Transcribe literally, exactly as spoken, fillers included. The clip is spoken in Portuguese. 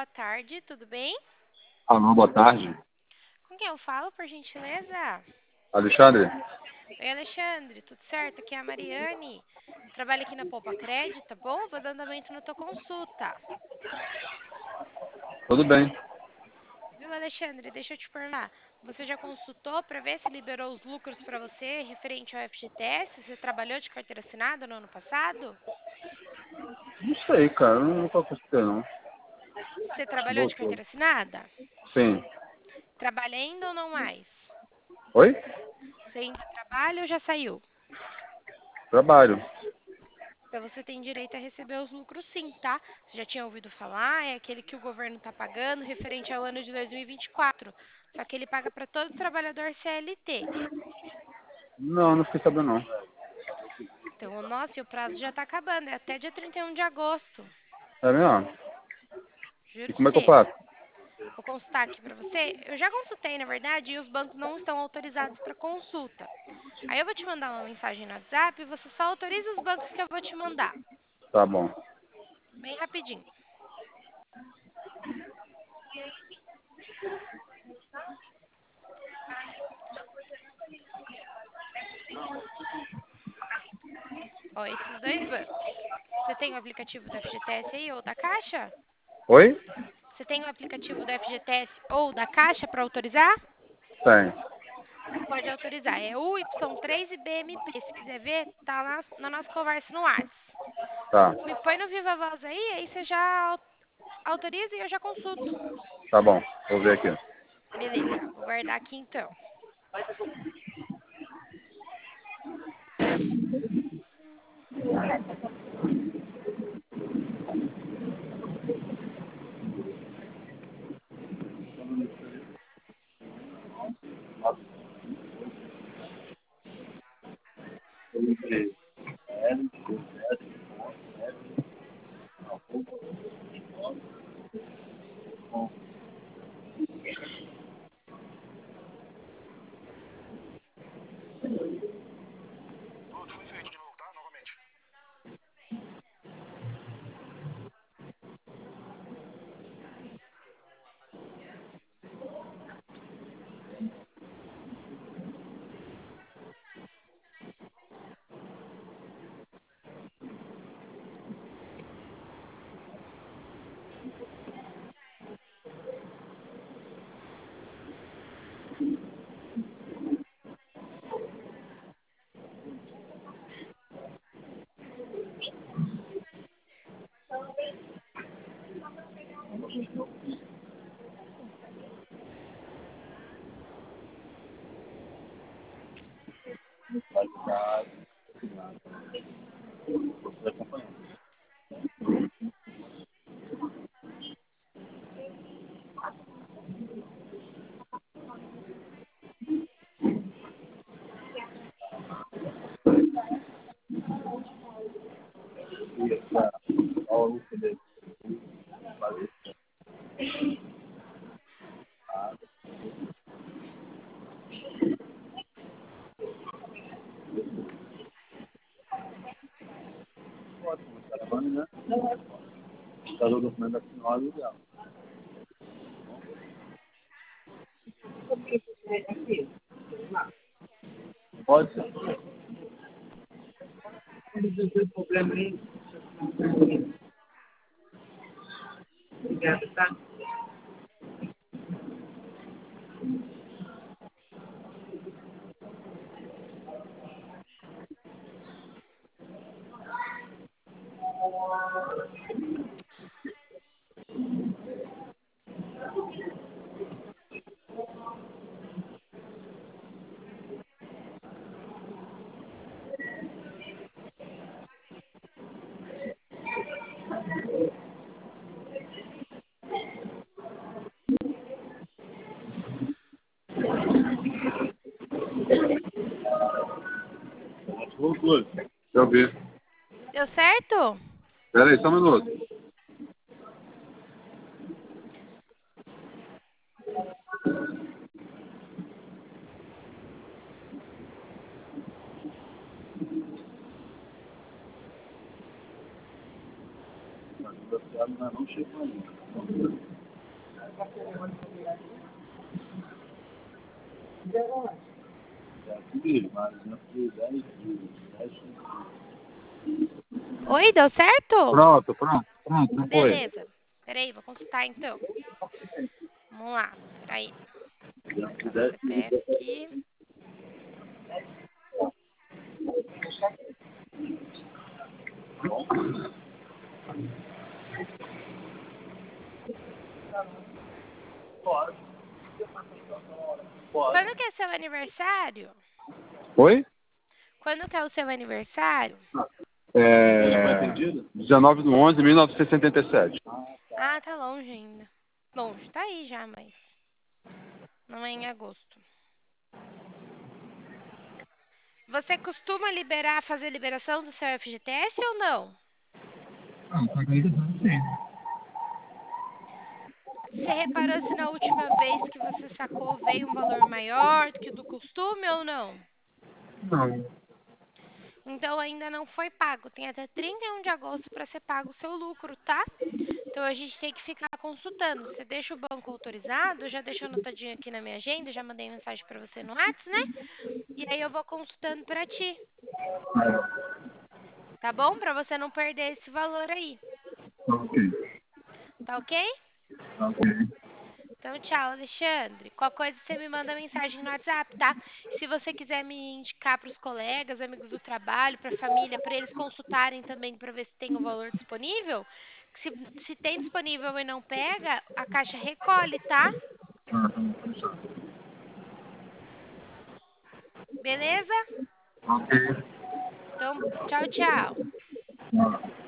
boa tarde, tudo bem? Alô, boa tarde. Com quem eu falo, por gentileza? Alexandre? Oi, Alexandre, tudo certo? Aqui é a Mariane. Trabalho aqui na Poupa Crédito, tá bom? Vou dar andamento na tua consulta. Tudo bem. Viu, Alexandre? Deixa eu te perguntar. Você já consultou para ver se liberou os lucros para você referente ao F G T S? Você trabalhou de carteira assinada no ano passado? Não sei, cara. Eu nunca consultei, não. Você trabalhou de Voltou. carteira assinada? Sim. Trabalha ainda ou não mais? Oi? Você ainda trabalha ou já saiu? Trabalho. Então você tem direito a receber os lucros sim, tá? Você já tinha ouvido falar, é aquele que o governo está pagando referente ao ano de dois mil e vinte e quatro. Só que ele paga para todo trabalhador C L T. Não, não fiquei sabendo, não. Então, nossa, e o prazo já está acabando, é até dia trinta e um de agosto. É mesmo? Juro E pra como é que eu você. faço? Vou consultar aqui para você. Eu já consultei, na verdade, e os bancos não estão autorizados para consulta. Aí eu vou te mandar uma mensagem no WhatsApp e você só autoriza os bancos que eu vou te mandar. Tá bom. Bem rapidinho. Ó, esses dois bancos. Você tem o aplicativo do F G T S aí ou da Caixa? Oi? Você tem o aplicativo do F G T S ou da Caixa para autorizar? Tem. Pode autorizar. É U Y três e B M P. Se quiser ver, tá lá na nossa conversa no WhatsApp. Tá. Me põe no Viva Voz aí, aí você já au- autoriza e eu já consulto. Tá bom. Vou ver aqui. Beleza, vou guardar aqui então. Tá o documento da senhora e dela. Pode ser. Não tem problema aí. Obrigada, tá? Loucura. Deixa eu ver. Deu certo? Pera aí, só um minuto. Não, não chegou ainda. É aqui, mas já foi dez dias. dez dias. Oi, deu certo? Pronto, pronto, pronto, não foi? Beleza. Peraí, vou consultar então. Vamos lá, peraí. Já foi Marcar o dez C P F dias. aqui. Pode. Quando que é seu aniversário? Oi? Quando que é o seu aniversário? É... dezenove de onze de mil novecentos e setenta e sete. Ah, tá longe ainda. Longe, tá aí já, mas não é em agosto. Você costuma liberar, fazer liberação do seu F G T S ou não? Não, tá acreditando sim. Você reparou se na última vez que você sacou veio um valor maior do que o do costume ou não? Não. Então ainda não foi pago. Tem até trinta e um de agosto para ser pago o seu lucro, tá? Então a gente tem que ficar consultando. Você deixa o banco autorizado, eu já deixo anotadinho aqui na minha agenda, já mandei mensagem para você no WhatsApp, né? E aí eu vou consultando para ti, tá bom? Para você não perder esse valor aí, Ok. tá ok? Ok. Então, tchau, Alexandre. Qualquer coisa você me manda mensagem no WhatsApp, tá? Se você quiser me indicar para os colegas, amigos do trabalho, para a família, para eles consultarem também para ver se tem o valor disponível, se, se tem disponível e não pega, a caixa recolhe, tá? Uhum. Beleza? Ok. Então, tchau, tchau. Ah.